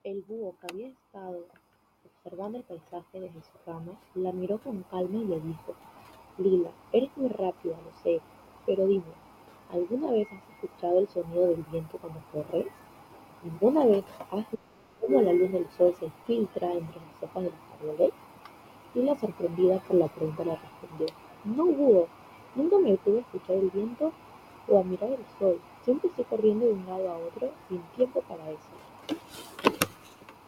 El búho, que había estado observando el paisaje desde su cama, la miró con calma y le dijo: Lila, eres muy rápida, lo sé, pero dime, ¿alguna vez has escuchado el sonido del viento cuando corre? ¿Alguna vez has visto cómo la luz del sol se filtra entre las hojas de los árboles? Lila, sorprendida por la pregunta, le respondió: No, búho, nunca me detuve a escuchar el viento o a mirar el sol. Siempre estoy corriendo de un lado a otro sin tiempo para eso.